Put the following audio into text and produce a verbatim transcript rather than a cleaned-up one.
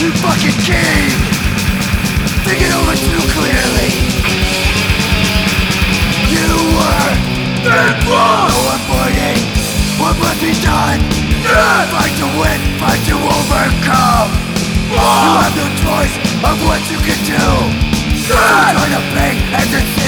You fucking king! Think it over too clearly. You were dead wrong! No avoiding what must be done. Yeah. Fight to win, fight to overcome. Oh. You have no choice of what you can do. Yeah. So try to be as it's